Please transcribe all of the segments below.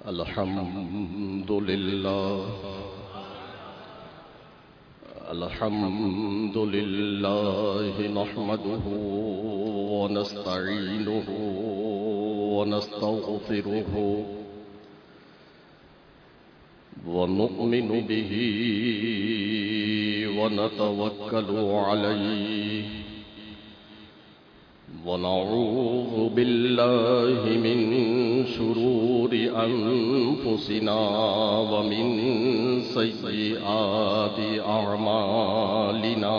الحمد لله الحمد لله نحمده ونستعينه ونستغفره ونؤمن به ونتوكل عليه ونعوذ بالله من شرور أنفسنا ومن سيئات أعمالنا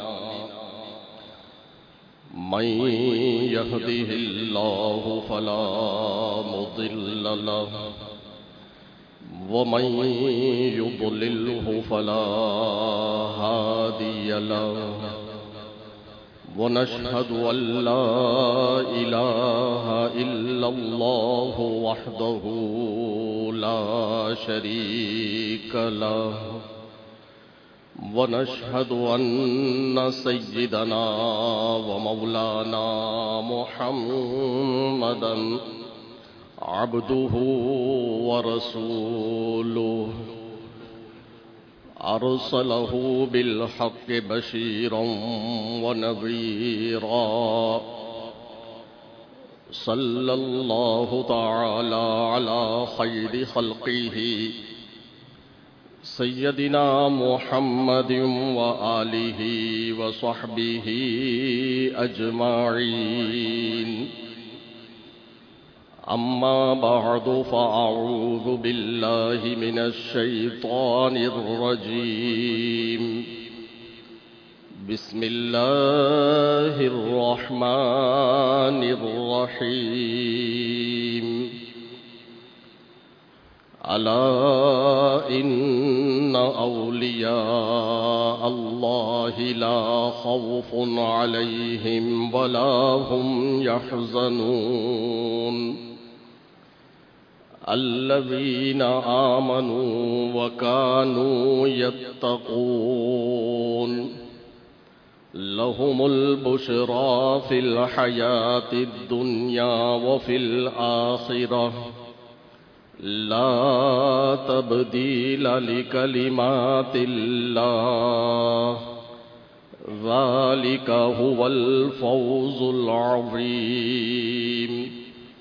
من يهده الله فلا مضل له ومن يضلله فلا هادي له ونشهد أن لا إله إلا الله وحده لا شريك له ونشهد أن سيدنا ومولانا محمدا عبده ورسوله أرسله بالحق بشيرا ونذيرا صلى الله تعالى على خير خلقه سيدنا محمد وآله وصحبه أجمعين أما بعد فأعوذ بالله من الشيطان الرجيم بسم الله الرحمن الرحيم ألا إن أولياء الله لا خوف عليهم ولا هم يحزنون الذين آمنوا وكانوا يتقون لهم البشرى في الحياة الدنيا وفي الآخرة لا تبديل لكلمات الله ذلك هو الفوز العظيم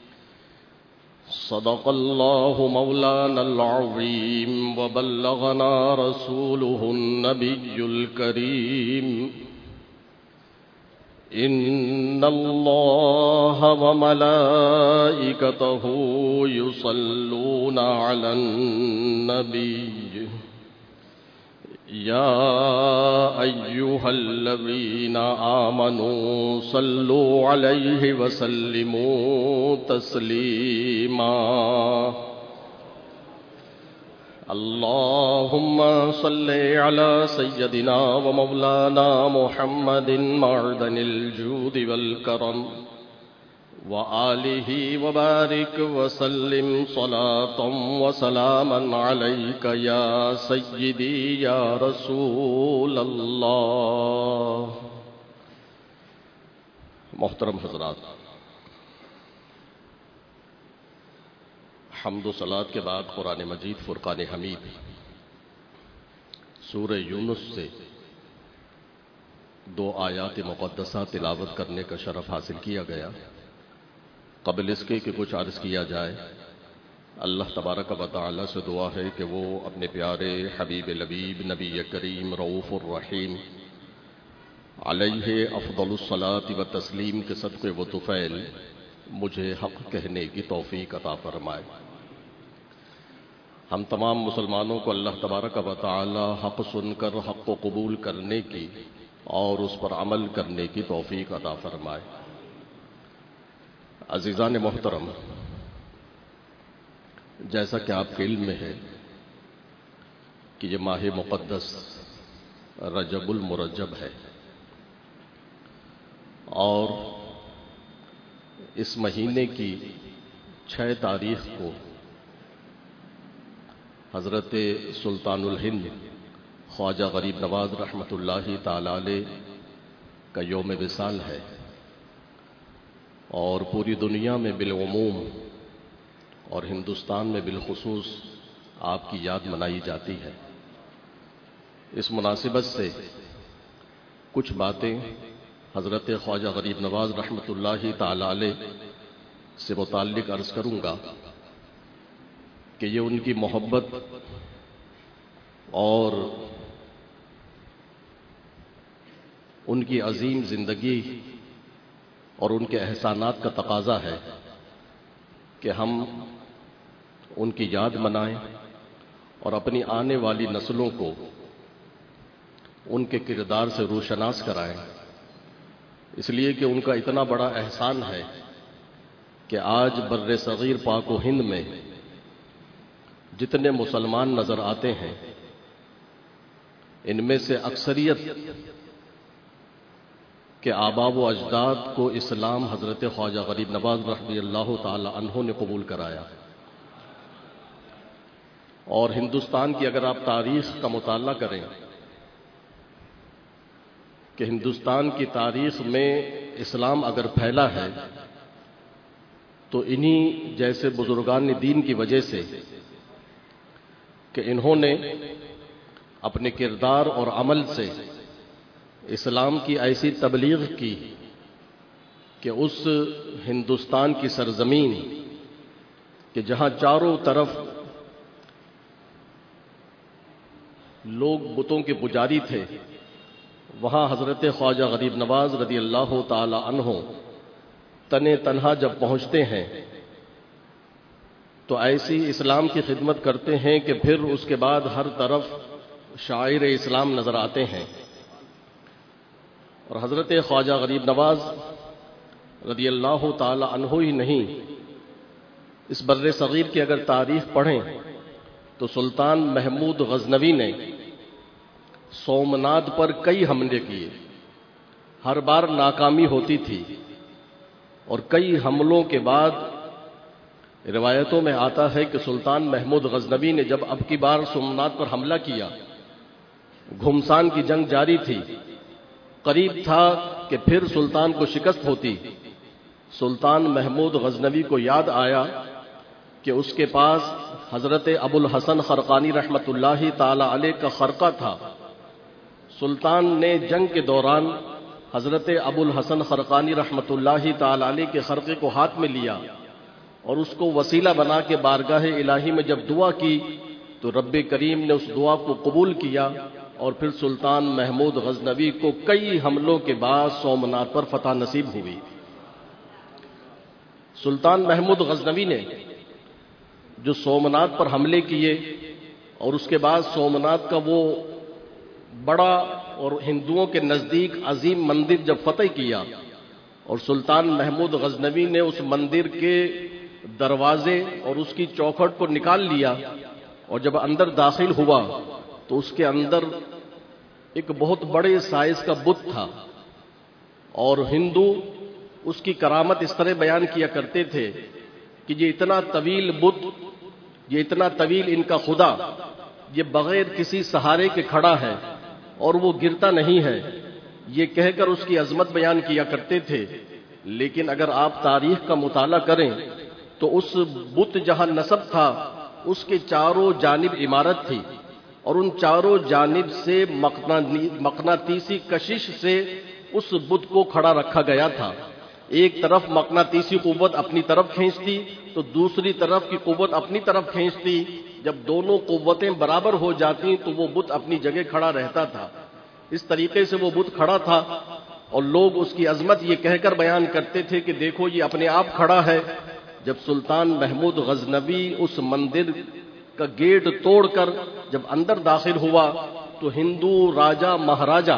صدق الله مولانا العظيم وبلغنا رسوله النبي الكريم إن الله وملائكته يصلون على النبي يا أيها الذين آمنوا صلوا عليه وسلموا تسليما اللهم صل على سيدنا ومولانا محمد معدن الجود والكرم وآله وبارك وسلم صلاة وسلاما عليك يا سيدي يا رسول الله. محترم حضرات، حمد و صلات کے بعد قرآن مجید فرقان حمید سورہ یونس سے 2 آیات مقدسہ تلاوت کرنے کا شرف حاصل کیا گیا. قبل اس کے کہ کچھ عرض کیا جائے، اللہ تبارک و تعالی سے دعا ہے کہ وہ اپنے پیارے حبیب لبیب نبی کریم رؤوف الرحیم علیہ افضل الصلاۃ و تسلیم کے صدقے و طفیل مجھے حق کہنے کی توفیق عطا فرمائے. ہم تمام مسلمانوں کو اللہ تبارک و تعالی حق سن کر حق کو قبول کرنے کی اور اس پر عمل کرنے کی توفیق عطا فرمائے. عزیزان محترم، جیسا کہ آپ کے علم میں ہے کہ یہ ماہ مقدس رجب المرجب ہے، اور اس مہینے کی 6 تاریخ کو حضرت سلطان الہند خواجہ غریب نواز رحمۃ اللہ تعالی علیہ کا یوم وصال ہے، اور پوری دنیا میں بالعموم اور ہندوستان میں بالخصوص آپ کی یاد منائی جاتی ہے۔ اس مناسبت سے کچھ باتیں حضرت خواجہ غریب نواز رحمۃ اللہ تعالی علیہ سے متعلق عرض کروں گا کہ یہ ان کی محبت اور ان کی عظیم زندگی اور ان کے احسانات کا تقاضا ہے کہ ہم ان کی یاد منائیں اور اپنی آنے والی نسلوں کو ان کے کردار سے روشناس کرائیں، اس لیے کہ ان کا اتنا بڑا احسان ہے کہ آج بر صغیر پاک و ہند میں جتنے مسلمان نظر آتے ہیں ان میں سے اکثریت کے آباء و اجداد کو اسلام حضرت خواجہ غریب نواز رضی اللہ تعالی عنہ نے قبول کرایا۔ اور ہندوستان کی اگر آپ تاریخ کا مطالعہ کریں کہ ہندوستان کی تاریخ میں اسلام اگر پھیلا ہے تو انہی جیسے بزرگان دین کی وجہ سے کہ انہوں نے اپنے کردار اور عمل سے اسلام کی ایسی تبلیغ کی کہ اس ہندوستان کی سرزمین کہ جہاں چاروں طرف لوگ بتوں کے پجاری تھے، وہاں حضرت خواجہ غریب نواز رضی اللہ تعالی عنہ تنے تنہا جب پہنچتے ہیں تو ایسی اسلام کی خدمت کرتے ہیں کہ پھر اس کے بعد ہر طرف شاعر اسلام نظر آتے ہیں۔ اور حضرت خواجہ غریب نواز رضی اللہ تعالی عنہ ہی نہیں، اس بر صغیر کی اگر تاریخ پڑھیں تو سلطان محمود غزنوی نے سومنات پر کئی حملے کیے، ہر بار ناکامی ہوتی تھی، اور کئی حملوں کے بعد روایتوں میں آتا ہے کہ سلطان محمود غزنوی نے جب اب کی بار سومنات پر حملہ کیا، گھمسان کی جنگ جاری تھی، قریب تھا کہ پھر سلطان کو شکست ہوتی، سلطان محمود غزنوی کو یاد آیا کہ اس کے پاس حضرت ابو الحسن خرقانی رحمۃ اللہ تعالی علیہ کا خرقہ تھا۔ سلطان نے جنگ کے دوران حضرت ابو الحسن خرقانی رحمۃ اللہ تعالی علیہ کے خرقے کو ہاتھ میں لیا اور اس کو وسیلہ بنا کے بارگاہ الہی میں جب دعا کی تو رب کریم نے اس دعا کو قبول کیا، اور پھر سلطان محمود غزنوی کو کئی حملوں کے بعد سومنات پر فتح نصیب ہوئی۔ سلطان محمود غزنوی نے جو سومنات پر حملے کیے اور اس کے بعد سومنات کا وہ بڑا اور ہندوؤں کے نزدیک عظیم مندر جب فتح کیا، اور سلطان محمود غزنوی نے اس مندر کے دروازے اور اس کی چوکھٹ کو نکال لیا، اور جب اندر داخل ہوا تو اس کے اندر ایک بہت بڑے سائز کا بت تھا، اور ہندو اس کی کرامت اس طرح بیان کیا کرتے تھے کہ یہ اتنا طویل بت، یہ اتنا طویل ان کا خدا، یہ بغیر کسی سہارے کے کھڑا ہے اور وہ گرتا نہیں ہے، یہ کہہ کر اس کی عظمت بیان کیا کرتے تھے۔ لیکن اگر آپ تاریخ کا مطالعہ کریں تو اس بت جہاں نصب تھا اس کے چاروں جانب عمارت تھی، اور ان چاروں جانب سے مقناطیسی کشش سے اس بت کو کھڑا رکھا گیا تھا۔ ایک طرف مقناطیسی قوت اپنی طرف کھینچتی تو دوسری طرف کی قوت اپنی طرف کھینچتی، جب دونوں قوتیں برابر ہو جاتی تو وہ بت اپنی جگہ کھڑا رہتا تھا۔ اس طریقے سے وہ بت کھڑا تھا، اور لوگ اس کی عظمت یہ کہہ کر بیان کرتے تھے کہ دیکھو یہ اپنے آپ کھڑا ہے۔ جب سلطان محمود غزنوی اس مندر کا گیٹ توڑ کر جب اندر داخل ہوا تو ہندو راجا مہاراجا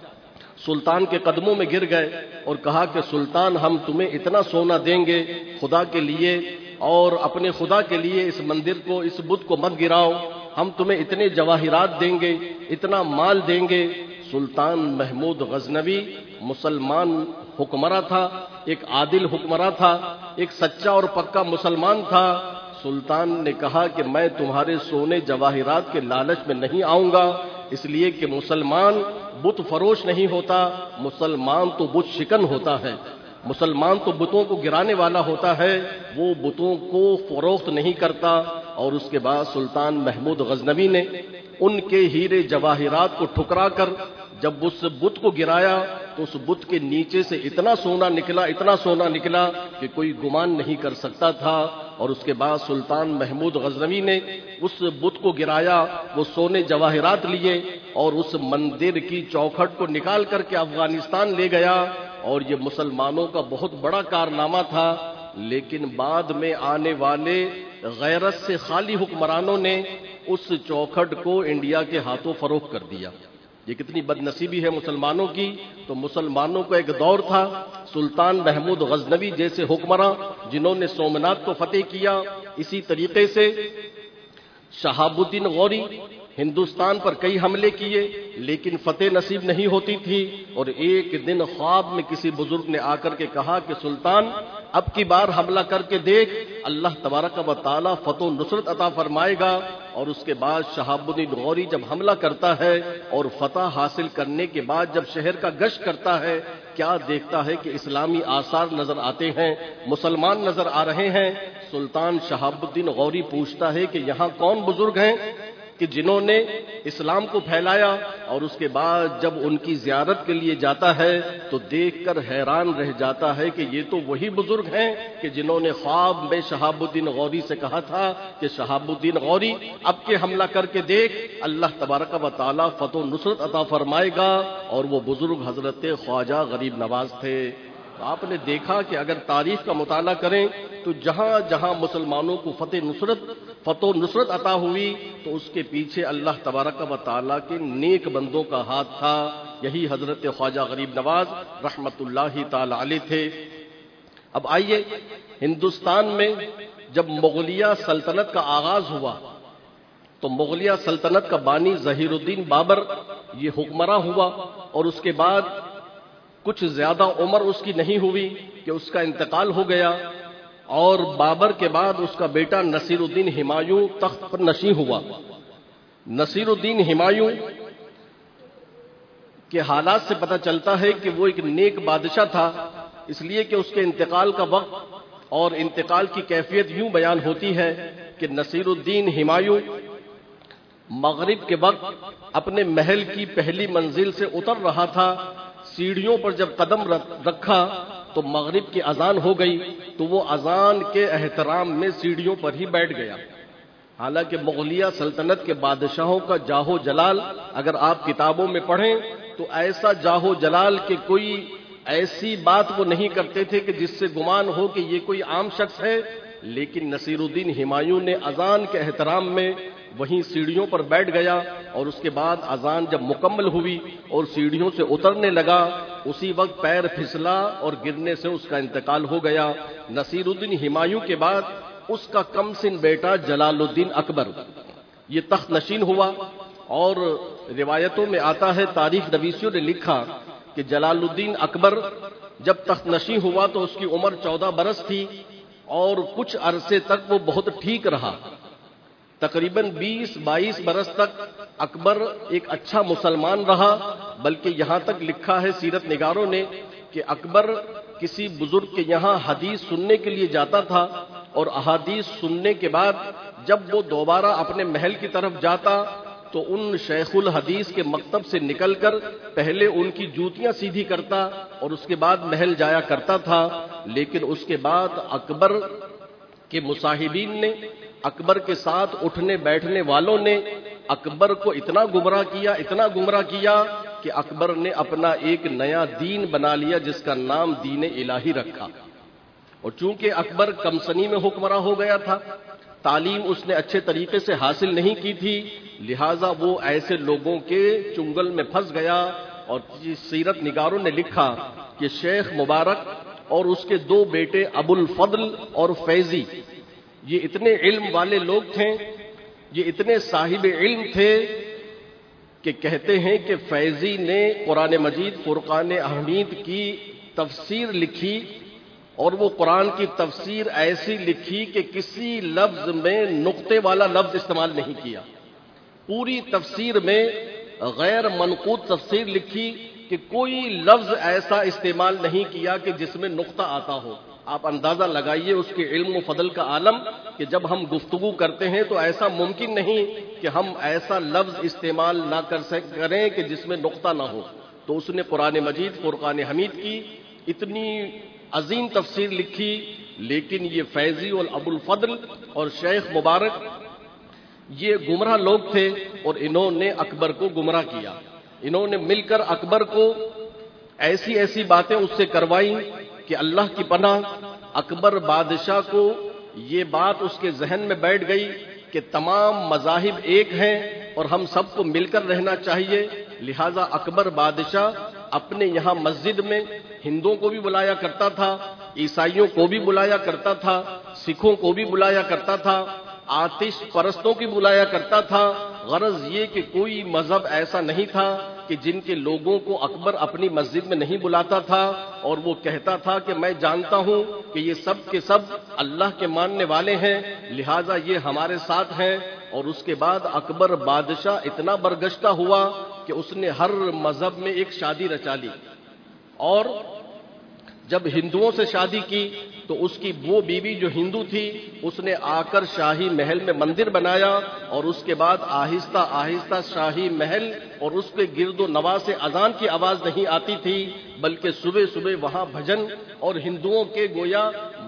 سلطان کے قدموں میں گر گئے اور کہا کہ سلطان ہم تمہیں اتنا سونا دیں گے خدا کے لیے، اور اپنے خدا کے لیے اس مندر کو، اس بت کو مت گراؤ، ہم تمہیں اتنے جواہرات دیں گے، اتنا مال دیں گے۔ سلطان محمود غزنوی مسلمان حکمراں تھا، ایک عادل حکمراں تھا، ایک سچا اور پکا مسلمان تھا۔ سلطان نے کہا کہ میں تمہارے سونے جواہرات کے لالچ میں نہیں آؤں گا، اس لیے کہ مسلمان بت فروش نہیں ہوتا، مسلمان تو بت شکن ہوتا ہے۔ مسلمان تو بتوں کو گرانے والا ہوتا ہے، وہ بتوں کو فروخت نہیں کرتا۔ اور اس کے بعد سلطان محمود غزنوی نے ان کے ہیرے جواہرات کو ٹھکرا کر جب اس بت کو گرایا تو اس بت کے نیچے سے اتنا سونا نکلا کہ کوئی گمان نہیں کر سکتا تھا۔ اور اس کے بعد سلطان محمود غزنوی نے اس بت کو گرایا، وہ سونے جواہرات لیے اور اس مندر کی چوکھٹ کو نکال کر کے افغانستان لے گیا، اور یہ مسلمانوں کا بہت بڑا کارنامہ تھا۔ لیکن بعد میں آنے والے غیرت سے خالی حکمرانوں نے اس چوکھٹ کو انڈیا کے ہاتھوں فروخت کر دیا۔ یہ کتنی بد نصیبی ہے مسلمانوں کی۔ تو مسلمانوں کا ایک دور تھا، سلطان محمود غزنوی جیسے حکمراں جنہوں نے سومنات کو فتح کیا۔ اسی طریقے سے شہاب الدین غوری ہندوستان پر کئی حملے کیے لیکن فتح نصیب نہیں ہوتی تھی۔ اور ایک دن خواب میں کسی بزرگ نے آ کر کے کہا کہ سلطان اب کی بار حملہ کر کے دیکھ، اللہ تبارک و تعالی فتح و نصرت عطا فرمائے گا۔ اور اس کے بعد شہاب الدین غوری جب حملہ کرتا ہے اور فتح حاصل کرنے کے بعد جب شہر کا گشت کرتا ہے، کیا دیکھتا ہے کہ اسلامی آثار نظر آتے ہیں، مسلمان نظر آ رہے ہیں۔ سلطان شہاب الدین غوری پوچھتا ہے کہ یہاں کون بزرگ ہیں کہ جنہوں نے اسلام کو پھیلایا؟ اور اس کے بعد جب ان کی زیارت کے لیے جاتا ہے تو دیکھ کر حیران رہ جاتا ہے کہ یہ تو وہی بزرگ ہیں کہ جنہوں نے خواب میں شہاب الدین غوری سے کہا تھا کہ شہاب الدین غوری اب کے حملہ کر کے دیکھ، اللہ تبارک و تعالی فتح و نصرت عطا فرمائے گا۔ اور وہ بزرگ حضرت خواجہ غریب نواز تھے۔ آپ نے دیکھا کہ اگر تاریخ کا مطالعہ کریں تو جہاں جہاں مسلمانوں کو فتح و نصرت عطا ہوئی تو اس کے پیچھے اللہ تبارک و تعالیٰ کے نیک بندوں کا ہاتھ تھا۔ یہی حضرت خواجہ غریب نواز رحمت اللہ تعالی علیہ تھے۔ اب آئیے، ہندوستان میں جب مغلیہ سلطنت کا آغاز ہوا تو مغلیہ سلطنت کا بانی ظہیر الدین بابر یہ حکمراں ہوا، اور اس کے بعد کچھ زیادہ عمر اس کی نہیں ہوئی کہ اس کا انتقال ہو گیا، اور بابر کے بعد اس کا بیٹا نصیر الدین ہمایوں تخت پر نشین ہوا۔ نصیر الدین ہمایوں کے حالات سے پتہ چلتا ہے کہ وہ ایک نیک بادشاہ تھا، اس لیے کہ اس کے انتقال کا وقت اور انتقال کی کیفیت یوں بیان ہوتی ہے کہ نصیر الدین ہمایوں مغرب کے وقت اپنے محل کی پہلی منزل سے اتر رہا تھا، سیڑھیوں پر جب قدم رکھا تو مغرب کی اذان ہو گئی، تو وہ اذان کے احترام میں سیڑھیوں پر ہی بیٹھ گیا۔ حالانکہ مغلیہ سلطنت کے بادشاہوں کا جاہو جلال اگر آپ کتابوں میں پڑھیں تو ایسا جاہو جلال کہ کوئی ایسی بات وہ نہیں کرتے تھے کہ جس سے گمان ہو کہ یہ کوئی عام شخص ہے، لیکن نصیر الدین ہمایوں نے اذان کے احترام میں وہیں سیڑھیوں پر بیٹھ گیا، اور اس کے بعد اذان جب مکمل ہوئی اور سیڑھیوں سے اترنے لگا، اسی وقت پیر پھسلا اور گرنے سے اس کا انتقال ہو گیا۔ نصیر الدین ہمایوں کے بعد اس کا کم سن بیٹا جلال الدین اکبر یہ تخت نشین ہوا، اور روایتوں میں آتا ہے، تاریخ نویسیوں نے لکھا کہ جلال الدین اکبر جب تخت نشین ہوا تو اس کی عمر 14 برس تھی، اور کچھ عرصے تک وہ بہت ٹھیک رہا۔ تقریباً 20-22 برس تک اکبر ایک اچھا مسلمان رہا، بلکہ یہاں تک لکھا ہے سیرت نگاروں نے کہ اکبر کسی بزرگ کے یہاں حدیث سننے کے لیے جاتا تھا، اور احادیث سننے کے بعد جب وہ دوبارہ اپنے محل کی طرف جاتا تو ان شیخ الحدیث کے مکتب سے نکل کر پہلے ان کی جوتیاں سیدھی کرتا اور اس کے بعد محل جایا کرتا تھا۔ لیکن اس کے بعد اکبر کے مصاحبین نے، اکبر کے ساتھ اٹھنے بیٹھنے والوں نے اکبر کو اتنا گمراہ کیا کہ اکبر نے اپنا ایک نیا دین بنا لیا جس کا نام دین الہی رکھا۔ اور چونکہ اکبر کم سنی میں حکمراں ہو گیا تھا، تعلیم اس نے اچھے طریقے سے حاصل نہیں کی تھی، لہٰذا وہ ایسے لوگوں کے چنگل میں پھنس گیا۔ اور سیرت نگاروں نے لکھا کہ شیخ مبارک اور اس کے 2 بیٹے ابو الفضل اور فیضی یہ اتنے علم والے لوگ تھے، یہ اتنے صاحب علم تھے کہ کہتے ہیں کہ فیضی نے قرآن مجید فرقان حمید کی تفسیر لکھی، اور وہ قرآن کی تفسیر ایسی لکھی کہ کسی لفظ میں نقطے والا لفظ استعمال نہیں کیا، پوری تفسیر میں غیر منقوط تفسیر لکھی کہ کوئی لفظ ایسا استعمال نہیں کیا کہ جس میں نقطہ آتا ہو. آپ اندازہ لگائیے اس کے علم و فضل کا عالم کہ جب ہم گفتگو کرتے ہیں تو ایسا ممکن نہیں کہ ہم ایسا لفظ استعمال نہ کریں کہ جس میں نقطہ نہ ہو. تو اس نے قرآن مجید فرقان حمید کی اتنی عظیم تفسیر لکھی، لیکن یہ فیضی اور ابو الفضل اور شیخ مبارک یہ گمراہ لوگ تھے اور انہوں نے اکبر کو گمراہ کیا. انہوں نے مل کر اکبر کو ایسی ایسی باتیں اس سے کروائیں کہ اللہ کی پناہ اکبر بادشاہ کو یہ بات اس کے ذہن میں بیٹھ گئی کہ تمام مذاہب ایک ہیں اور ہم سب کو مل کر رہنا چاہیے. لہذا اکبر بادشاہ اپنے یہاں مسجد میں ہندوؤں کو بھی بلایا کرتا تھا، عیسائیوں کو بھی بلایا کرتا تھا، سکھوں کو بھی بلایا کرتا تھا، آتش پرستوں کی بلایا کرتا تھا. غرض یہ کہ کوئی مذہب ایسا نہیں تھا کہ جن کے لوگوں کو اکبر اپنی مسجد میں نہیں بلاتا تھا. اور وہ کہتا تھا کہ میں جانتا ہوں کہ یہ سب کے سب اللہ کے ماننے والے ہیں، لہٰذا یہ ہمارے ساتھ ہیں. اور اس کے بعد اکبر بادشاہ اتنا برگشتہ ہوا کہ اس نے ہر مذہب میں ایک شادی رچا لی، اور جب ہندوؤں سے شادی کی تو اس کی وہ بیوی جو ہندو تھی اس نے آ کر شاہی محل میں مندر بنایا، اور اس کے بعد آہستہ آہستہ شاہی محل اور اس کے گرد و نواح سے اذان کی آواز نہیں آتی تھی، بلکہ صبح صبح وہاں بھجن اور ہندوؤں کے گویا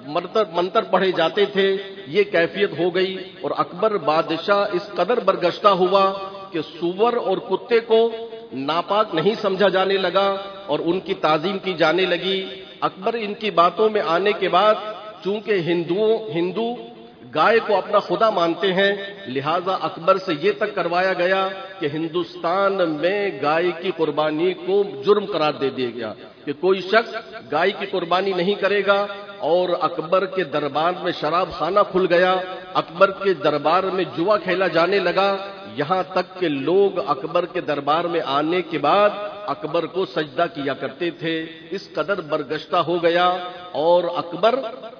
منتر پڑھے جاتے تھے. یہ کیفیت ہو گئی، اور اکبر بادشاہ اس قدر برگشتہ ہوا کہ سور اور کتے کو ناپاک نہیں سمجھا جانے لگا اور ان کی تعظیم کی جانے لگی. اکبر ان کی باتوں میں آنے کے بعد چونکہ ہندو گائے کو اپنا خدا مانتے ہیں، لہذا اکبر سے یہ تک کروایا گیا کہ ہندوستان میں گائے کی قربانی کو جرم قرار دے دیا گیا کہ کوئی شخص گائے کی قربانی نہیں کرے گا. اور اکبر کے دربار میں شراب خانہ کھل گیا، اکبر کے دربار میں جوا کھیلا جانے لگا، یہاں تک کہ لوگ اکبر کے دربار میں آنے کے بعد اکبر کو سجدہ کیا کرتے تھے. اس قدر برگشتہ ہو گیا. اور اکبر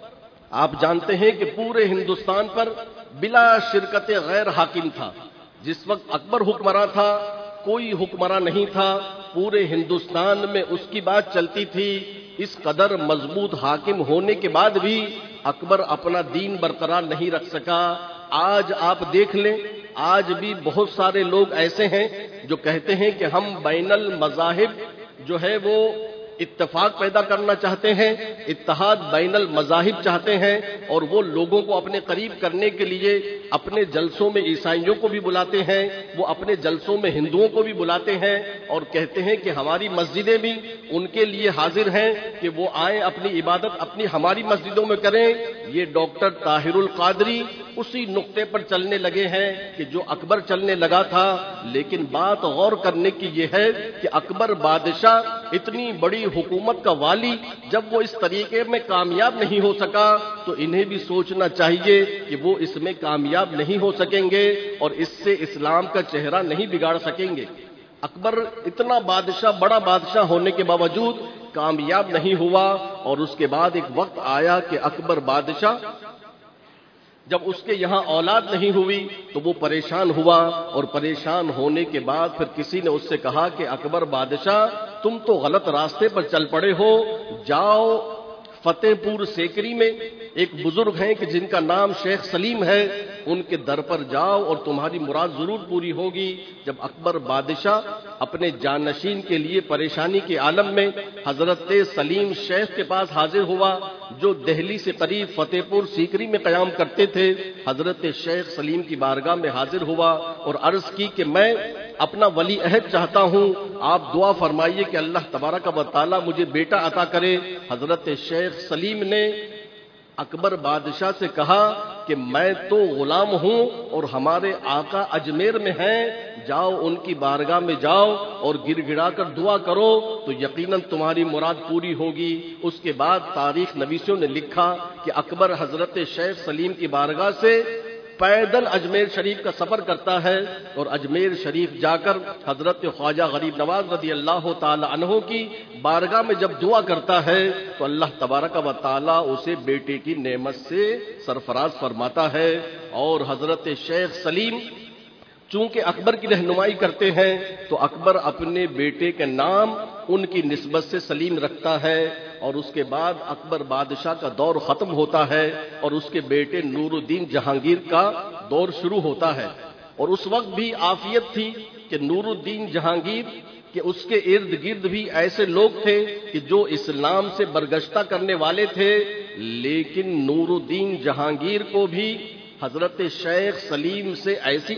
آپ جانتے ہیں کہ پورے ہندوستان پر بلا شرکت غیر حاکم تھا. جس وقت اکبر حکمراں تھا کوئی حکمراں نہیں تھا، پورے ہندوستان میں اس کی بات چلتی تھی. اس قدر مضبوط حاکم ہونے کے بعد بھی اکبر اپنا دین برقرار نہیں رکھ سکا. آج آپ دیکھ لیں، آج بھی بہت سارے لوگ ایسے ہیں جو کہتے ہیں کہ ہم بین المذاہب جو ہے وہ اتفاق پیدا کرنا چاہتے ہیں، اتحاد بین المذاہب چاہتے ہیں، اور وہ لوگوں کو اپنے قریب کرنے کے لیے اپنے جلسوں میں عیسائیوں کو بھی بلاتے ہیں، وہ اپنے جلسوں میں ہندوؤں کو بھی بلاتے ہیں اور کہتے ہیں کہ ہماری مسجدیں بھی ان کے لیے حاضر ہیں کہ وہ آئیں اپنی عبادت اپنی ہماری مسجدوں میں کریں. یہ ڈاکٹر طاہر القادری اسی نقطے پر چلنے لگے ہیں کہ جو اکبر چلنے لگا تھا. لیکن بات غور کرنے کی یہ ہے کہ اکبر بادشاہ اتنی بڑی حکومت کا والی جب وہ اس طریقے میں کامیاب نہیں ہو سکا تو انہیں بھی سوچنا چاہیے کہ وہ اس میں کامیاب نہیں ہو سکیں گے اور اس سے اسلام کا چہرہ نہیں بگاڑ سکیں گے. اکبر اتنا بادشاہ بڑا بادشاہ ہونے کے باوجود کامیاب نہیں ہوا. اور اس کے بعد ایک وقت آیا کہ اکبر بادشاہ جب اس کے یہاں اولاد نہیں ہوئی تو وہ پریشان ہوا، اور پریشان ہونے کے بعد پھر کسی نے اس سے کہا کہ اکبر بادشاہ تم تو غلط راستے پر چل پڑے ہو، جاؤ فتح پور سیکری میں ایک بزرگ ہیں کہ جن کا نام شیخ سلیم ہے، ان کے در پر جاؤ اور تمہاری مراد ضرور پوری ہوگی. جب اکبر بادشاہ اپنے جانشین کے لیے پریشانی کے عالم میں حضرت سلیم شیخ کے پاس حاضر ہوا جو دہلی سے قریب فتح پور سیکری میں قیام کرتے تھے. حضرت شیخ سلیم کی بارگاہ میں حاضر ہوا اور عرض کی کہ میں اپنا ولی عہد چاہتا ہوں، آپ دعا فرمائیے کہ اللہ تبارک و تعالی مجھے بیٹا عطا کرے. حضرت شیخ سلیم نے اکبر بادشاہ سے کہا کہ میں تو غلام ہوں اور ہمارے آقا اجمیر میں ہیں، جاؤ ان کی بارگاہ میں جاؤ اور گر گڑا کر دعا کرو تو یقیناً تمہاری مراد پوری ہوگی. اس کے بعد تاریخ نویسوں نے لکھا کہ اکبر حضرت شیخ سلیم کی بارگاہ سے پیدل اجمیر شریف کا سفر کرتا ہے اور اجمیر شریف جا کر حضرت خواجہ غریب نواز رضی اللہ تعالی عنہ کی بارگاہ میں جب دعا کرتا ہے تو اللہ تبارک و تعالی اسے بیٹے کی نعمت سے سرفراز فرماتا ہے. اور حضرت شیخ سلیم چونکہ اکبر کی رہنمائی کرتے ہیں تو اکبر اپنے بیٹے کے نام ان کی نسبت سے سلیم رکھتا ہے، اور اس کے بعد اکبر بادشاہ کا دور ختم ہوتا ہے اور اس کے بیٹے نور الدین جہانگیر کا دور شروع ہوتا ہے۔ اور اس وقت بھی عافیت تھی کہ نور الدین جہانگیر کہ اس کے ارد گرد بھی ایسے لوگ تھے کہ جو اسلام سے برگشتہ کرنے والے تھے، لیکن نور الدین جہانگیر کو بھی حضرت شیخ سلیم سے ایسی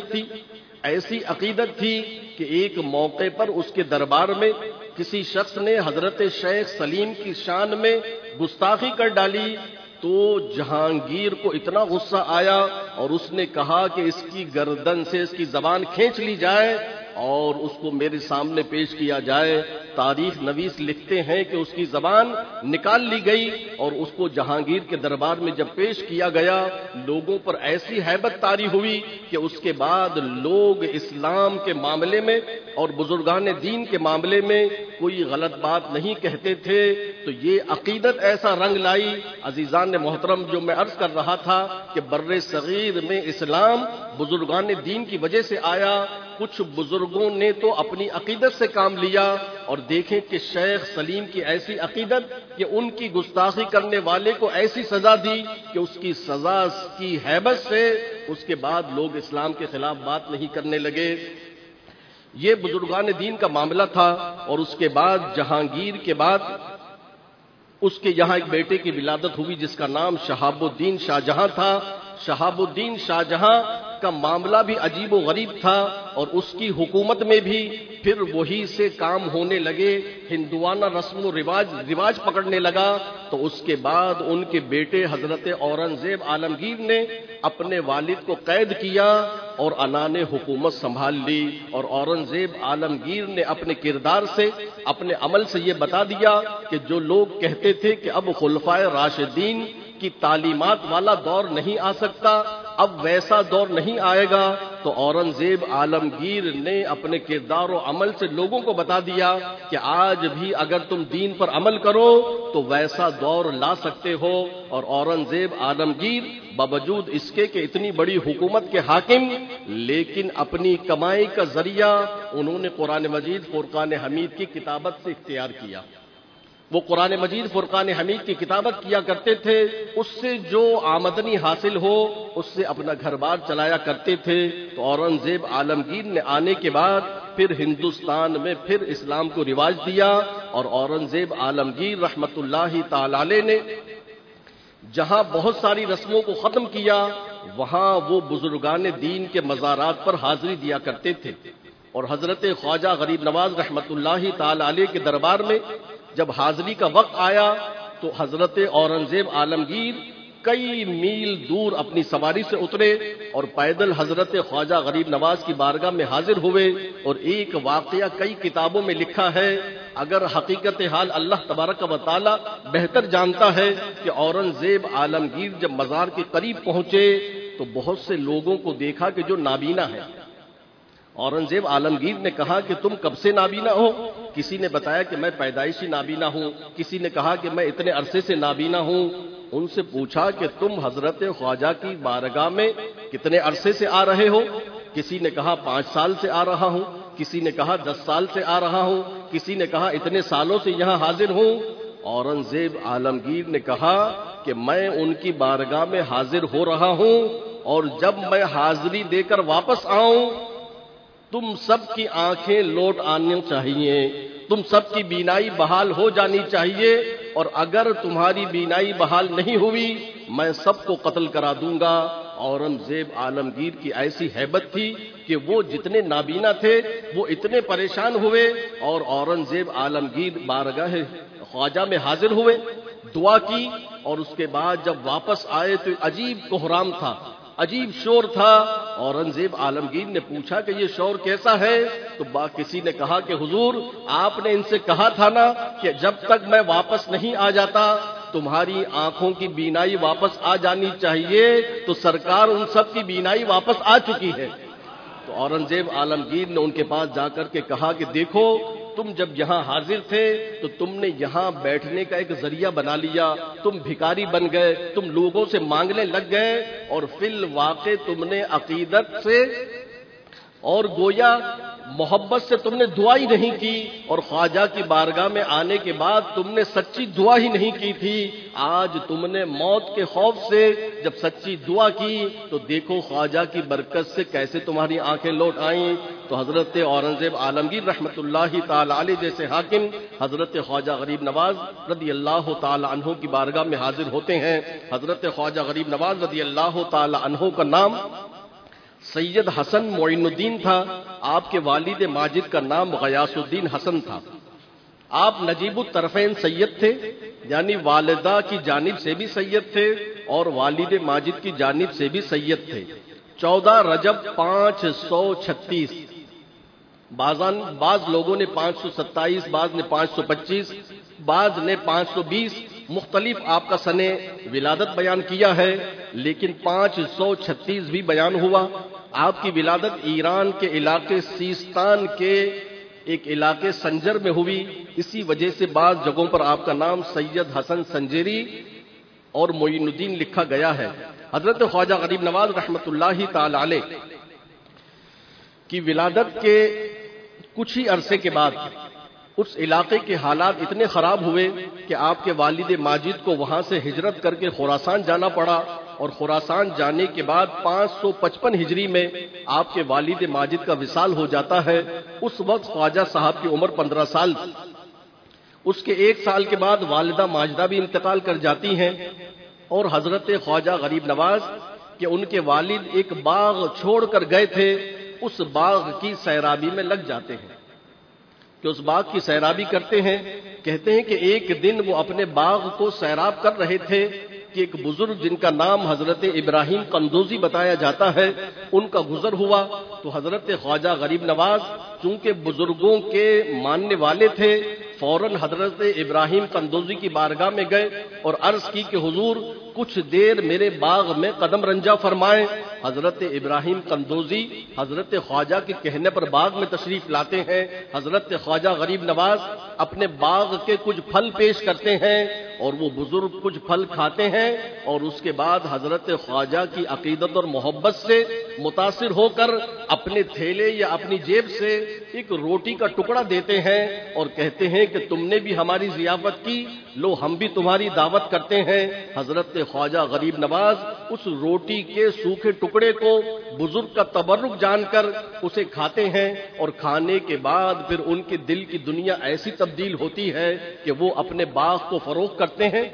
عقیدت تھی کہ ایک موقع پر اس کے دربار میں کسی شخص نے حضرت شیخ سلیم کی شان میں گستاخی کر ڈالی تو جہانگیر کو اتنا غصہ آیا اور اس نے کہا کہ اس کی گردن سے اس کی زبان کھینچ لی جائے اور اس کو میرے سامنے پیش کیا جائے۔ تاریخ نویس لکھتے ہیں کہ اس کی زبان نکال لی گئی اور اس کو جہانگیر کے دربار میں جب پیش کیا گیا، لوگوں پر ایسی ہیبت طاری ہوئی کہ اس کے بعد لوگ اسلام کے معاملے میں اور بزرگان دین کے معاملے میں کوئی غلط بات نہیں کہتے تھے۔ تو یہ عقیدت ایسا رنگ لائی، عزیزان محترم، جو میں عرض کر رہا تھا کہ بر صغیر میں اسلام بزرگان دین کی وجہ سے آیا۔ کچھ بزرگوں نے تو اپنی عقیدت سے کام لیا، اور دیکھیں کہ شیخ سلیم کی ایسی عقیدت کہ ان کی گستاخی کرنے والے کو ایسی سزا دی کہ اس کی سزا کی ہیبت سے اس کے بعد لوگ اسلام کے خلاف بات نہیں کرنے لگے۔ یہ بزرگان دین کا معاملہ تھا۔ اور اس کے بعد جہانگیر کے بعد اس کے یہاں ایک بیٹے کی ولادت ہوئی جس کا نام شہاب الدین شاہ جہاں تھا۔ شہاب الدین شاہ جہاں کا معاملہ بھی عجیب و غریب تھا، اور اس کی حکومت میں بھی پھر وہی سے کام ہونے لگے، ہندوانہ رسم و رواج پکڑنے لگا۔ تو اس کے بعد ان کے بیٹے حضرت اورنگزیب عالمگیر نے اپنے والد کو قید کیا اور عنان حکومت سنبھال لی، اور اورنگزیب عالمگیر نے اپنے کردار سے، اپنے عمل سے یہ بتا دیا کہ جو لوگ کہتے تھے کہ اب خلفائے راشدین کی تعلیمات والا دور نہیں آ سکتا، اب ویسا دور نہیں آئے گا، تو اورنگزیب عالمگیر نے اپنے کردار و عمل سے لوگوں کو بتا دیا کہ آج بھی اگر تم دین پر عمل کرو تو ویسا دور لا سکتے ہو۔ اور اورنگزیب عالمگیر باوجود اس کے کہ اتنی بڑی حکومت کے حاکم، لیکن اپنی کمائی کا ذریعہ انہوں نے قرآن مجید فرقان حمید کی کتابت سے اختیار کیا۔ وہ قرآن مجید فرقان حمید کی کتابت کیا کرتے تھے، اس سے جو آمدنی حاصل ہو اس سے اپنا گھر بار چلایا کرتے تھے۔ تو اورنگزیب عالمگیر نے آنے کے بعد پھر ہندوستان میں پھر اسلام کو رواج دیا، اور اورنگزیب عالمگیر رحمت اللہ تعالی علیہ نے جہاں بہت ساری رسموں کو ختم کیا، وہاں وہ بزرگان دین کے مزارات پر حاضری دیا کرتے تھے۔ اور حضرت خواجہ غریب نواز رحمت اللہ تعالی علیہ کے دربار میں جب حاضری کا وقت آیا تو حضرت اورنگزیب عالمگیر کئی میل دور اپنی سواری سے اترے اور پیدل حضرت خواجہ غریب نواز کی بارگاہ میں حاضر ہوئے۔ اور ایک واقعہ کئی کتابوں میں لکھا ہے، اگر حقیقت حال اللہ تبارک و تعالی بہتر جانتا ہے، کہ اورنگزیب عالمگیر جب مزار کے قریب پہنچے تو بہت سے لوگوں کو دیکھا کہ جو نابینا ہے۔ اورنگزیب عالمگیر نے کہا کہ تم کب سے نابینا ہو؟ کسی نے بتایا کہ میں پیدائشی نابینا ہوں، کسی نے کہا کہ میں اتنے عرصے سے نابینا ہوں۔ ان سے پوچھا کہ تم حضرت خواجہ کی بارگاہ میں کتنے عرصے سے آ رہے ہو؟ کسی نے کہا 5 سال سے آ رہا ہوں، کسی نے کہا 10 سال سے آ رہا ہوں، کسی نے کہا اتنے سالوں سے یہاں حاضر ہوں۔ اورنگزیب عالمگیر نے کہا کہ میں ان کی بارگاہ میں حاضر ہو رہا ہوں، اور جب میں حاضری دے کر واپس آؤں تم سب کی آنکھیں لوٹ آنی چاہیے، تم سب کی بینائی بحال ہو جانی چاہیے، اور اگر تمہاری بینائی بحال نہیں ہوئی میں سب کو قتل کرا دوں گا۔ اورنگزیب عالمگیر کی ایسی ہیبت تھی کہ وہ جتنے نابینا تھے وہ اتنے پریشان ہوئے، اور اورنگزیب عالمگیر بارگاہ خواجہ میں حاضر ہوئے، دعا کی، اور اس کے بعد جب واپس آئے تو عجیب کوہرام تھا، عجیب شور تھا۔ اورنگزیب عالمگیر نے پوچھا کہ یہ شور کیسا ہے؟ تو کسی نے کہا کہ حضور آپ نے ان سے کہا تھا نا کہ جب تک میں واپس نہیں آ جاتا تمہاری آنکھوں کی بینائی واپس آ جانی چاہیے، تو سرکار ان سب کی بینائی واپس آ چکی ہے۔ تو اورنگزیب عالمگیر نے ان کے پاس جا کر کے کہا کہ دیکھو تم جب یہاں حاضر تھے تو تم نے یہاں بیٹھنے کا ایک ذریعہ بنا لیا، تم بھکاری بن گئے، تم لوگوں سے مانگنے لگ گئے، اور فی الواقع تم نے عقیدت سے اور گویا محبت سے تم نے دعا ہی نہیں کی، اور خواجہ کی بارگاہ میں آنے کے بعد تم نے سچی دعا ہی نہیں کی تھی، آج تم نے موت کے خوف سے جب سچی دعا کی تو دیکھو خواجہ کی برکت سے کیسے تمہاری آنکھیں لوٹ آئیں۔ تو حضرت اورنگزیب عالمگیر رحمۃ اللہ تعالی علیہ جیسے حاکم حضرت خواجہ غریب نواز رضی اللہ تعالی عنہ کی بارگاہ میں حاضر ہوتے ہیں۔ حضرت خواجہ غریب نواز رضی اللہ تعالی عنہ کا نام سید حسن معین الدین تھا، آپ کے والد ماجد کا نام غیاث الدین حسن تھا۔ آپ نجیب الطرفین سید تھے، یعنی والدہ کی جانب سے بھی سید تھے اور والد ماجد کی جانب سے بھی سید تھے۔ 14 رجب 536، بعض لوگوں نے 527، بعض نے 525، بعض نے 520، مختلف آپ کا سن ولادت بیان کیا ہے، لیکن 536 بھی بیان ہوا۔ آپ کی ولادت ایران کے علاقے سیستان کے ایک علاقے سنجر میں ہوئی، اسی وجہ سے بعض جگہوں پر آپ کا نام سید حسن سنجری اور معین الدین لکھا گیا ہے۔ حضرت خواجہ غریب نواز رحمۃ اللہ تعالی علیہ کی ولادت کے کچھ ہی عرصے کے بعد اس علاقے کے حالات اتنے خراب ہوئے کہ آپ کے والد ماجد کو وہاں سے ہجرت کر کے خراسان جانا پڑا، اور خراسان جانے کے بعد 555 ہجری میں آپ کے والد ماجد کا وصال ہو جاتا ہے۔ اس وقت خواجہ صاحب کی عمر 15 سال تھی۔ اس کے 1 سال کے بعد والدہ ماجدہ بھی انتقال کر جاتی ہیں، اور حضرت خواجہ غریب نواز کہ ان کے والد ایک باغ چھوڑ کر گئے تھے، اس باغ کی سیرابی میں لگ جاتے ہیں کہ اس باغ کی سیرابی کرتے ہیں۔ کہتے ہیں کہ ایک دن وہ اپنے باغ کو سیراب کر رہے تھے کہ ایک بزرگ جن کا نام حضرت ابراہیم قندوزی بتایا جاتا ہے ان کا گزر ہوا، تو حضرت خواجہ غریب نواز چونکہ بزرگوں کے ماننے والے تھے، فوراً حضرت ابراہیم قندوزی کی بارگاہ میں گئے اور عرض کی کہ حضور کچھ دیر میرے باغ میں قدم رنجا فرمائیں۔ حضرت ابراہیم قندوزی حضرت خواجہ کے کہنے پر باغ میں تشریف لاتے ہیں۔ حضرت خواجہ غریب نواز اپنے باغ کے کچھ پھل پیش کرتے ہیں اور وہ بزرگ کچھ پھل کھاتے ہیں، اور اس کے بعد حضرت خواجہ کی عقیدت اور محبت سے متاثر ہو کر اپنے تھیلے یا اپنی جیب سے ایک روٹی کا ٹکڑا دیتے ہیں اور کہتے ہیں کہ تم نے بھی ہماری ضیافت کی، لو ہم بھی تمہاری دعوت کرتے ہیں۔ حضرت خواجہ غریب نواز اس روٹی کے سوکھے ٹکڑے کو بزرگ کا تبرک جان کر اسے کھاتے ہیں، اور کھانے کے بعد پھر ان کے دل کی دنیا ایسی تبدیل ہوتی ہے کہ وہ اپنے باغ کو فروخت کرتے ہیں۔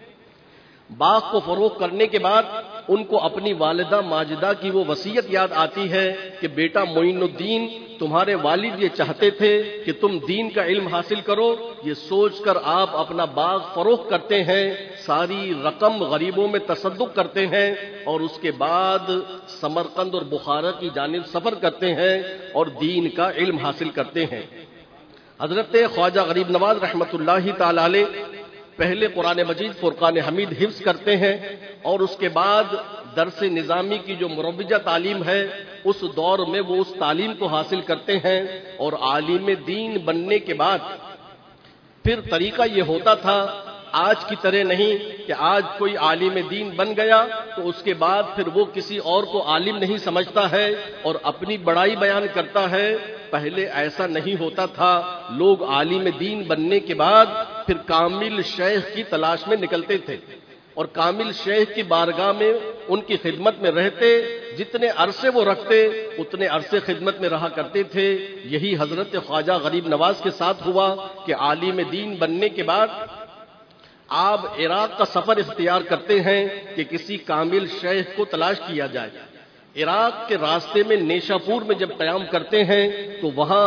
باغ کو فروخت کرنے کے بعد ان کو اپنی والدہ ماجدہ کی وہ وصیت یاد آتی ہے کہ بیٹا معین الدین، تمہارے والد یہ چاہتے تھے کہ تم دین کا علم حاصل کرو، یہ سوچ کر آپ اپنا باغ فروخت کرتے ہیں، ساری رقم غریبوں میں تصدق کرتے ہیں، اور اس کے بعد سمرقند اور بخارا کی جانب سفر کرتے ہیں اور دین کا علم حاصل کرتے ہیں۔ حضرت خواجہ غریب نواز رحمۃ اللہ تعالی علیہ پہلے قرآن مجید فرقان حمید حفظ کرتے ہیں، اور اس کے بعد درس نظامی کی جو مروجہ تعلیم ہے اس دور میں وہ اس تعلیم کو حاصل کرتے ہیں، اور عالم دین بننے کے بعد پھر طریقہ یہ ہوتا تھا آج کی طرح نہیں کہ آج کوئی عالم دین بن گیا تو اس کے بعد پھر وہ کسی اور کو عالم نہیں سمجھتا ہے اور اپنی بڑائی بیان کرتا ہے۔ پہلے ایسا نہیں ہوتا تھا، لوگ عالم دین بننے کے بعد پھر کامل شیخ کی تلاش میں نکلتے تھے، اور کامل شیخ کی بارگاہ میں ان کی خدمت میں رہتے، جتنے عرصے وہ رکھتے اتنے عرصے خدمت میں رہا کرتے تھے۔ یہی حضرت خواجہ غریب نواز کے ساتھ ہوا کہ عالم دین بننے کے بعد آپ عراق کا سفر اختیار کرتے ہیں کہ کسی کامل شیخ کو تلاش کیا جائے۔ عراق کے راستے میں نیشاپور میں جب قیام کرتے ہیں تو وہاں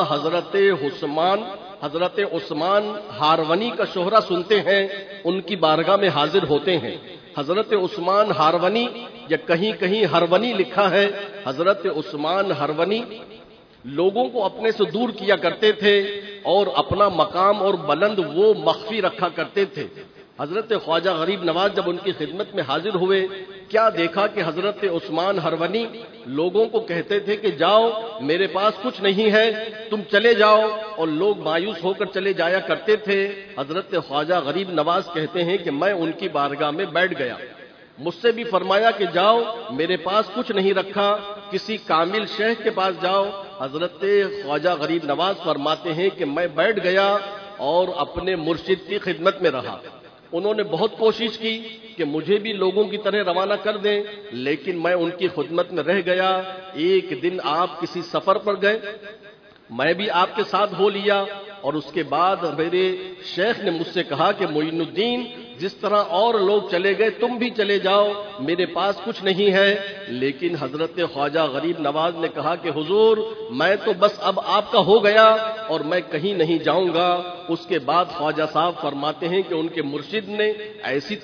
حضرت عثمان ہارونی کا شہرہ سنتے ہیں، ان کی بارگاہ میں حاضر ہوتے ہیں۔ حضرت عثمان ہارونی یا کہیں کہیں ہرونی لکھا ہے، حضرت عثمان ہرونی لوگوں کو اپنے سے دور کیا کرتے تھے اور اپنا مقام اور بلند وہ مخفی رکھا کرتے تھے۔ حضرت خواجہ غریب نواز جب ان کی خدمت میں حاضر ہوئے، کیا دیکھا کہ حضرت عثمان ہرونی لوگوں کو کہتے تھے کہ جاؤ میرے پاس کچھ نہیں ہے، تم چلے جاؤ، اور لوگ مایوس ہو کر چلے جایا کرتے تھے۔ حضرت خواجہ غریب نواز کہتے ہیں کہ میں ان کی بارگاہ میں بیٹھ گیا، مجھ سے بھی فرمایا کہ جاؤ میرے پاس کچھ نہیں رکھا، کسی کامل شیخ کے پاس جاؤ، حضرت خواجہ غریب نواز فرماتے ہیں کہ میں بیٹھ گیا اور اپنے مرشد کی خدمت میں رہا. انہوں نے بہت کوشش کی کہ مجھے بھی لوگوں کی طرح روانہ کر دیں، لیکن میں ان کی خدمت میں رہ گیا. ایک دن آپ کسی سفر پر گئے، میں بھی آپ کے ساتھ ہو لیا، اور اس کے بعد میرے شیخ نے مجھ سے کہا کہ معین الدین، جس طرح اور لوگ چلے گئے تم بھی چلے جاؤ، میرے پاس کچھ نہیں ہے. لیکن حضرت خواجہ غریب نواز نے کہا کہ حضور میں تو بس اب آپ کا ہو گیا اور میں کہیں نہیں جاؤں گا. اس کے بعد خواجہ صاحب فرماتے ہیں کہ ان کے مرشد نے ایسی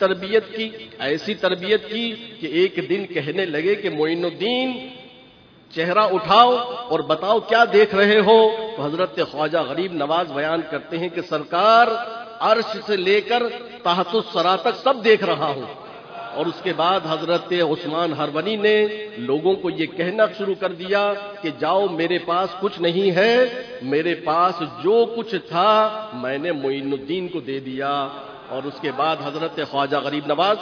تربیت کی کہ ایک دن کہنے لگے کہ معین الدین چہرہ اٹھاؤ اور بتاؤ کیا دیکھ رہے ہو. تو حضرت خواجہ غریب نواز بیان کرتے ہیں کہ سرکار عرش سے لے کر تحت الثری تک سب دیکھ رہا ہوں. اور اس کے بعد حضرت عثمان ہرونی نے لوگوں کو یہ کہنا شروع کر دیا کہ جاؤ، میرے پاس کچھ نہیں ہے، میرے پاس جو کچھ تھا میں نے معین الدین کو دے دیا. اور اس کے بعد حضرت خواجہ غریب نواز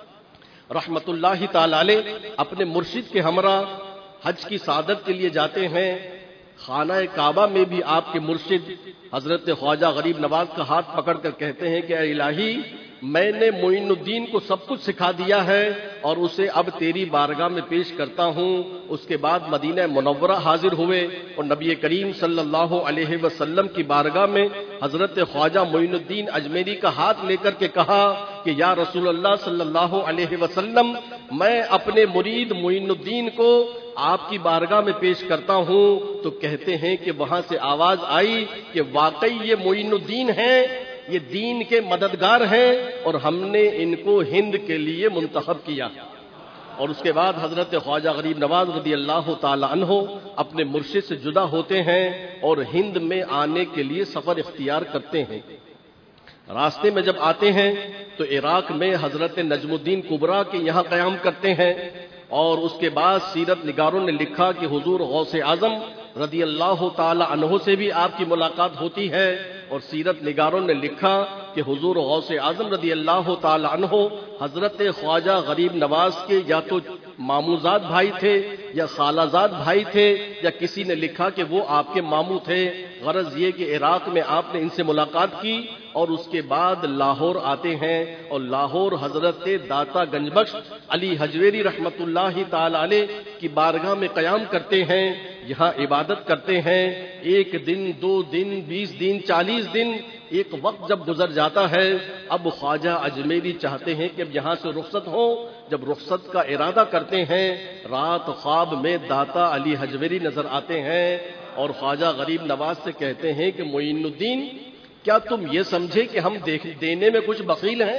رحمت اللہ تعالی علیہ اپنے مرشد کے ہمراہ حج کی سعادت کے لیے جاتے ہیں. خانہ کعبہ میں بھی آپ کے مرشد حضرت خواجہ غریب نواز کا ہاتھ پکڑ کر کہتے ہیں کہ اے الہی، میں نے معین الدین کو سب کچھ سکھا دیا ہے اور اسے اب تیری بارگاہ میں پیش کرتا ہوں. اس کے بعد مدینہ منورہ حاضر ہوئے اور نبی کریم صلی اللہ علیہ وسلم کی بارگاہ میں حضرت خواجہ معین الدین اجمیری کا ہاتھ لے کر کے کہا کہ یا رسول اللہ صلی اللہ علیہ وسلم، میں اپنے مرید معین الدین کو آپ کی بارگاہ میں پیش کرتا ہوں. تو کہتے ہیں کہ وہاں سے آواز آئی کہ واقعی یہ معین الدین ہیں، یہ دین کے مددگار ہیں اور ہم نے ان کو ہند کے لیے منتخب کیا. اور اس کے بعد حضرت خواجہ غریب نواز رضی اللہ تعالی عنہ اپنے مرشد سے جدا ہوتے ہیں اور ہند میں آنے کے لیے سفر اختیار کرتے ہیں. راستے میں جب آتے ہیں تو عراق میں حضرت نجم الدین کبریٰ کے یہاں قیام کرتے ہیں. اور اس کے بعد سیرت نگاروں نے لکھا کہ حضور غوث اعظم رضی اللہ تعالی عنہ سے بھی آپ کی ملاقات ہوتی ہے. اور سیرت نگاروں نے لکھا کہ حضور غوث اعظم رضی اللہ تعالی عنہ حضرت خواجہ غریب نواز کے یا تو ماموزاد بھائی تھے یا خالازاد بھائی تھے، یا کسی نے لکھا کہ وہ آپ کے ماموں تھے. غرض یہ کہ عراق میں آپ نے ان سے ملاقات کی اور اس کے بعد لاہور آتے ہیں اور لاہور حضرت داتا گنج بخش علی حجویری رحمت اللہ تعالی علیہ کی بارگاہ میں قیام کرتے ہیں. یہاں عبادت کرتے ہیں. ایک دن، 2 دن، 20 دن، 40 دن، ایک وقت جب گزر جاتا ہے، اب خواجہ اجمیری چاہتے ہیں کہ اب یہاں سے رخصت ہوں. جب رخصت کا ارادہ کرتے ہیں، رات خواب میں داتا علی حجویری نظر آتے ہیں اور خواجہ غریب نواز سے کہتے ہیں کہ معین الدین، کیا تم یہ سمجھے کہ ہم دینے میں کچھ بخیل ہیں؟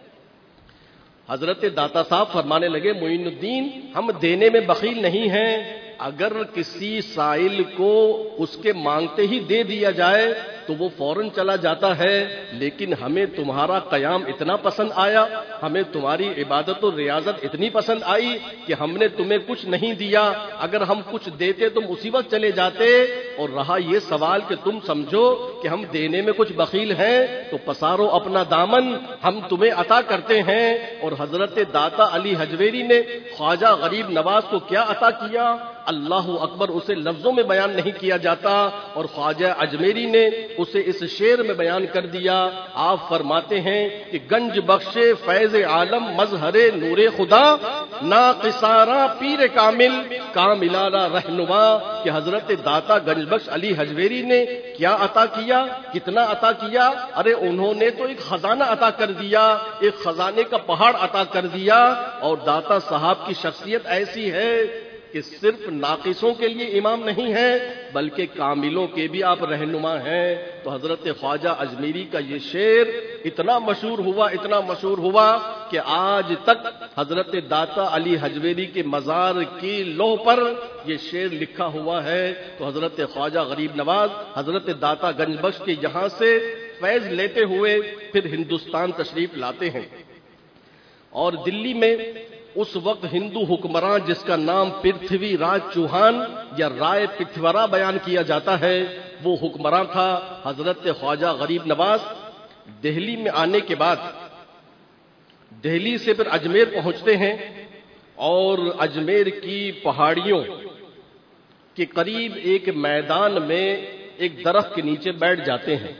حضرت داتا صاحب فرمانے لگے معین الدین، ہم دینے میں بخیل نہیں ہیں. اگر کسی سائل کو اس کے مانگتے ہی دے دیا جائے تو وہ فوراً چلا جاتا ہے، لیکن ہمیں تمہارا قیام اتنا پسند آیا، ہمیں تمہاری عبادت و ریاضت اتنی پسند آئی کہ ہم نے تمہیں کچھ نہیں دیا. اگر ہم کچھ دیتے تم اسی وقت چلے جاتے. اور رہا یہ سوال کہ تم سمجھو کہ ہم دینے میں کچھ بخیل ہیں، تو پسارو اپنا دامن، ہم تمہیں عطا کرتے ہیں. اور حضرت داتا علی حجویری نے خواجہ غریب نواز کو کیا عطا کیا، اللہ اکبر، اسے لفظوں میں بیان نہیں کیا جاتا. اور خواجہ اجمیری نے اسے اس شعر میں بیان کر دیا. آپ فرماتے ہیں کہ گنج بخش فیض عالم مظہر نور خدا، ناقصارا پیر کامل کاملانہ رہنما. کہ حضرت داتا گنج بخش علی حجویری نے کیا عطا کیا، کتنا عطا کیا؟ ارے انہوں نے تو ایک خزانہ عطا کر دیا، ایک خزانے کا پہاڑ عطا کر دیا. اور داتا صاحب کی شخصیت ایسی ہے کہ صرف ناقصوں کے لیے امام نہیں ہے بلکہ کاملوں کے بھی آپ رہنما ہیں. تو حضرت خواجہ اجمیری کا یہ شعر اتنا مشہور ہوا کہ آج تک حضرت داتا علی حجویری کے مزار کی لوح پر یہ شعر لکھا ہوا ہے. تو حضرت خواجہ غریب نواز حضرت داتا گنج بخش کے یہاں سے فیض لیتے ہوئے پھر ہندوستان تشریف لاتے ہیں. اور دلی میں اس وقت ہندو حکمراں جس کا نام پرتھوی راج چوہان یا رائے پتھورا بیان کیا جاتا ہے، وہ حکمراں تھا. حضرت خواجہ غریب نواز دہلی میں آنے کے بعد دہلی سے پھر اجمیر پہنچتے ہیں اور اجمیر کی پہاڑیوں کہ قریب ایک میدان میں ایک درخت کے نیچے بیٹھ جاتے ہیں،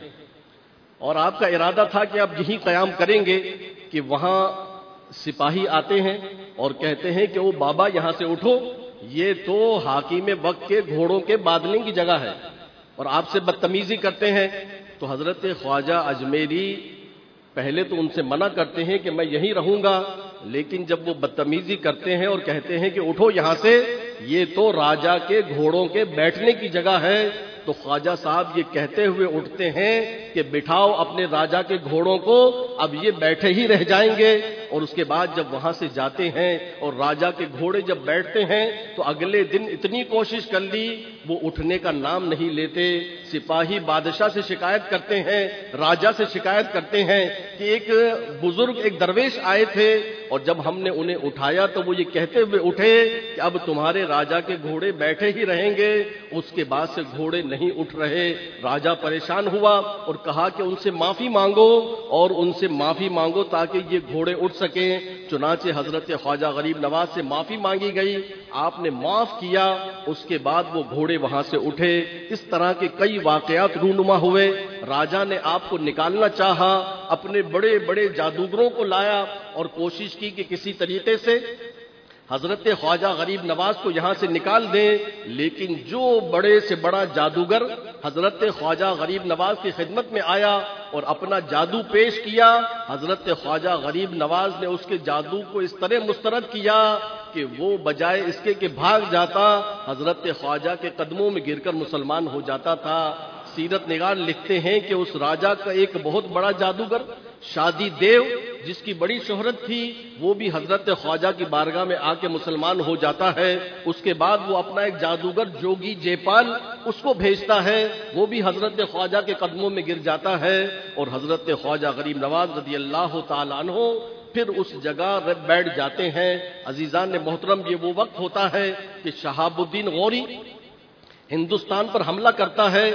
اور آپ کا ارادہ تھا کہ آپ یہیں قیام کریں گے کہ وہاں سپاہی آتے ہیں اور کہتے ہیں کہ وہ بابا یہاں سے اٹھو، یہ تو حاکم وقت کے گھوڑوں کے بادلنے کی جگہ ہے، اور آپ سے بدتمیزی کرتے ہیں۔ تو حضرت خواجہ اجمیری پہلے تو ان سے منع کرتے ہیں کہ میں یہیں رہوں گا، لیکن جب وہ بدتمیزی کرتے ہیں اور کہتے ہیں کہ اٹھو یہاں سے، یہ تو راجا کے گھوڑوں کے بیٹھنے کی جگہ ہے، تو خواجہ صاحب یہ کہتے ہوئے اٹھتے ہیں کہ بٹھاؤ اپنے راجا کے گھوڑوں کو، اب یہ بیٹھے ہی رہ جائیں گے۔ اور اس کے بعد جب وہاں سے جاتے ہیں اور راجا کے گھوڑے جب بیٹھتے ہیں تو اگلے دن اتنی کوشش کر لی، وہ اٹھنے کا نام نہیں لیتے۔ سپاہی بادشاہ سے شکایت کرتے ہیں، راجا سے شکایت کرتے ہیں کہ ایک بزرگ، ایک درویش آئے تھے، اور جب ہم نے انہیں اٹھایا تو وہ یہ کہتے ہوئے اٹھے کہ اب تمہارے راجا کے گھوڑے بیٹھے ہی رہیں گے۔ اس کے بعد سے گھوڑے نہیں اٹھ رہے۔ راجا پریشان ہوا اور کہا کہ ان سے معافی مانگو، اور ان سے معافی مانگو تاکہ یہ گھوڑے اٹھ سکیں۔ چنانچہ حضرت خواجہ غریب نواز سے معافی مانگی گئی، آپ نے معاف کیا، اس کے بعد وہ گھوڑے وہاں سے اٹھے۔ اس طرح کے کئی واقعات رونما ہوئے۔ راجا نے آپ کو نکالنا چاہا، اپنے بڑے بڑے جادوگروں کو لایا اور کوشش کی کہ کسی طریقے سے حضرت خواجہ غریب نواز کو یہاں سے نکال دیں، لیکن جو بڑے سے بڑا جادوگر حضرت خواجہ غریب نواز کی خدمت میں آیا اور اپنا جادو پیش کیا، حضرت خواجہ غریب نواز نے اس کے جادو کو اس طرح مسترد کیا کہ وہ بجائے اس کے کہ بھاگ جاتا، حضرت خواجہ کے قدموں میں گر کر مسلمان ہو جاتا تھا۔ سیرت نگار لکھتے ہیں کہ اس راجا کا ایک بہت بڑا جادوگر شادی دیو، جس کی بڑی شہرت تھی، وہ بھی حضرت خواجہ کی بارگاہ میں آ کے مسلمان ہو جاتا ہے۔ اس کے بعد وہ اپنا ایک جادوگر جوگی جے پال اس کو بھیجتا ہے، وہ بھی حضرت خواجہ کے قدموں میں گر جاتا ہے، اور حضرت خواجہ غریب نواز رضی اللہ تعالیٰ عنہ پھر اس جگہ بیٹھ جاتے ہیں۔ عزیزان محترم، یہ وہ وقت ہوتا ہے کہ شہاب الدین غوری ہندوستان پر حملہ کرتا ہے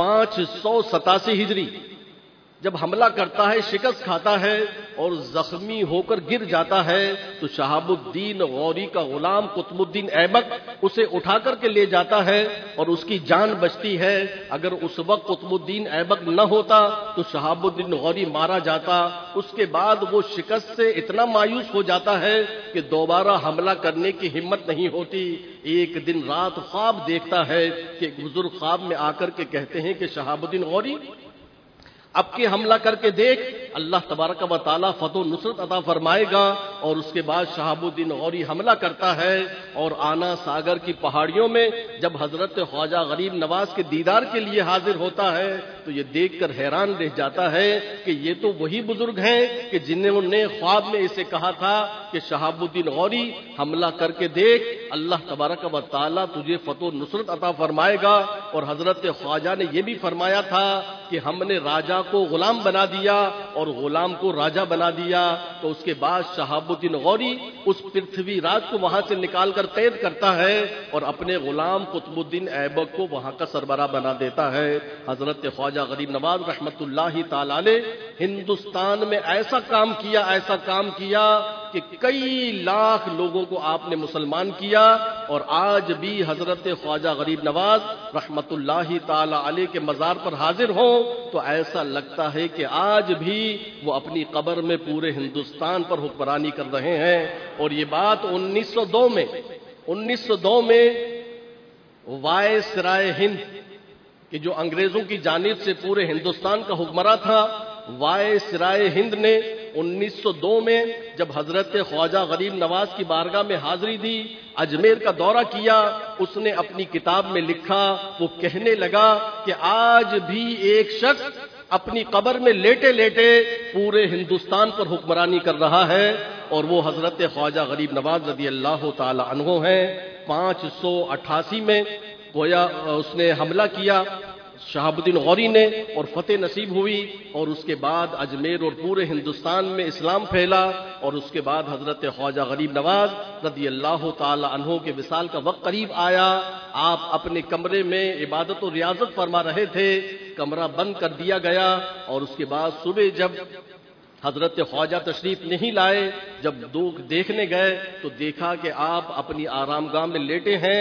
587 ہجری۔ جب حملہ کرتا ہے، شکست کھاتا ہے اور زخمی ہو کر گر جاتا ہے، تو شہاب الدین غوری کا غلام قطب الدین ایبک اسے اٹھا کر کے لے جاتا ہے اور اس کی جان بچتی ہے۔ اگر اس وقت قطب الدین ایبک نہ ہوتا تو شہاب الدین غوری مارا جاتا۔ اس کے بعد وہ شکست سے اتنا مایوس ہو جاتا ہے کہ دوبارہ حملہ کرنے کی ہمت نہیں ہوتی۔ ایک دن رات خواب دیکھتا ہے کہ ایک بزرگ خواب میں آ کر کے کہتے ہیں کہ شہاب الدین غوری اب کے حملہ کر کے دیکھ، اللہ تبارک و تعالیٰ فتح و نصرت عطا فرمائے گا۔ اور اس کے بعد شہاب الدین غوری حملہ کرتا ہے اور آنا ساگر کی پہاڑیوں میں جب حضرت خواجہ غریب نواز کے دیدار کے لیے حاضر ہوتا ہے تو یہ دیکھ کر حیران رہ جاتا ہے کہ یہ تو وہی بزرگ ہیں کہ جنہوں نے خواب میں اسے کہا تھا کہ شہاب الدین غوری حملہ کر کے دیکھ، اللہ تبارک و تعالیٰ تجھے فتح و نصرت عطا فرمائے گا۔ اور حضرت خواجہ نے یہ بھی فرمایا تھا کہ ہم نے راجا کو غلام بنا دیا اور غلام کو راجا بنا دیا۔ تو اس کے بعد شہاب الدین غوری اس پرتھوی راج کو وہاں سے نکال کر قید کرتا ہے اور اپنے غلام قطب الدین ایبک کو وہاں کا سربراہ بنا دیتا ہے۔ حضرت خواجہ غریب نواز رحمت اللہ تعالی علیہ ہندوستان میں ایسا کام کیا کہ کئی لاکھ لوگوں کو آپ نے مسلمان کیا، اور آج بھی حضرت خواجہ غریب نواز رحمت اللہ تعالی علیہ کے مزار پر حاضر ہوں تو ایسا لگتا ہے کہ آج بھی وہ اپنی قبر میں پورے ہندوستان پر حکمرانی کر رہے ہیں۔ اور یہ بات 1902 میں وائسرائے ہند کہ جو انگریزوں کی جانب سے پورے ہندوستان کا حکمراں تھا، وائسرائے ہند نے 1902 میں جب حضرت خواجہ غریب نواز کی بارگاہ میں حاضری دی، اجمیر کا دورہ کیا، اس نے اپنی کتاب میں لکھا، وہ کہنے لگا کہ آج بھی ایک شخص اپنی قبر میں لیٹے لیٹے پورے ہندوستان پر حکمرانی کر رہا ہے، اور وہ حضرت خواجہ غریب نواز رضی اللہ تعالی عنہ ہیں۔ 588 میں گویا اس نے حملہ کیا شہاب الدین غوری نے، اور فتح نصیب ہوئی، اور اس کے بعد اجمیر اور پورے ہندوستان میں اسلام پھیلا۔ اور اس کے بعد حضرت خواجہ غریب نواز رضی اللہ تعالی عنہ کے وصال کا وقت قریب آیا۔ آپ اپنے کمرے میں عبادت و ریاضت فرما رہے تھے، کمرہ بند کر دیا گیا، اور اس کے بعد صبح جب حضرت خواجہ تشریف نہیں لائے، جب لوگ دیکھنے گئے تو دیکھا کہ آپ اپنی آرام گاہ میں لیٹے ہیں،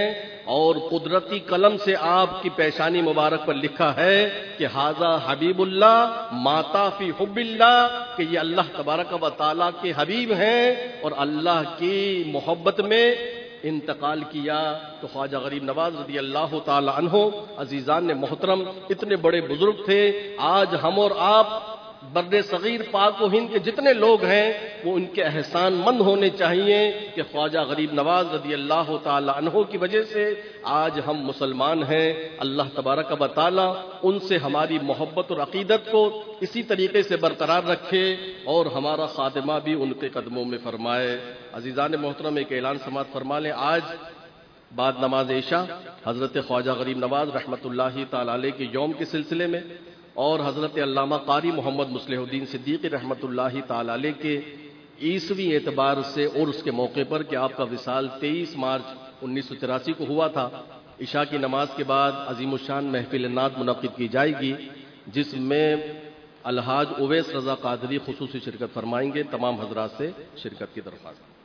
اور قدرتی قلم سے آپ کی پیشانی مبارک پر لکھا ہے کہ ھذا حبیب اللہ ماتا فی حب اللہ، کہ یہ اللہ تبارک و تعالیٰ کے حبیب ہیں اور اللہ کی محبت میں انتقال کیا۔ تو خواجہ غریب نواز رضی اللہ تعالی عنہ، عزیزان نے محترم، اتنے بڑے بزرگ تھے۔ آج ہم اور آپ بر صغیر پاک و ہند کے جتنے لوگ ہیں وہ ان کے احسان مند ہونے چاہیے کہ خواجہ غریب نواز رضی اللہ تعالی عنہ کی وجہ سے آج ہم مسلمان ہیں۔ اللہ تبارک و تعالی ان سے ہماری محبت اور عقیدت کو اسی طریقے سے برقرار رکھے اور ہمارا خاتمہ بھی ان کے قدموں میں فرمائے۔ عزیزان محترم، ایک اعلان سماعت فرما لیں۔ آج بعد نماز عشاء حضرت خواجہ غریب نواز رحمۃ اللہ تعالی علیہ کے یوم کے سلسلے میں اور حضرت علامہ قاری محمد مصلح الدین صدیقی رحمۃ اللہ تعالی علیہ کے عیسوی اعتبار سے اور اس کے موقع پر کہ آپ کا وصال 23 مارچ 1983 کو ہوا تھا، عشاء کی نماز کے بعد عظیم الشان محفل نعت منعقد کی جائے گی، جس میں الحاج اویس رضا قادری خصوصی شرکت فرمائیں گے۔ تمام حضرات سے شرکت کی درخواست۔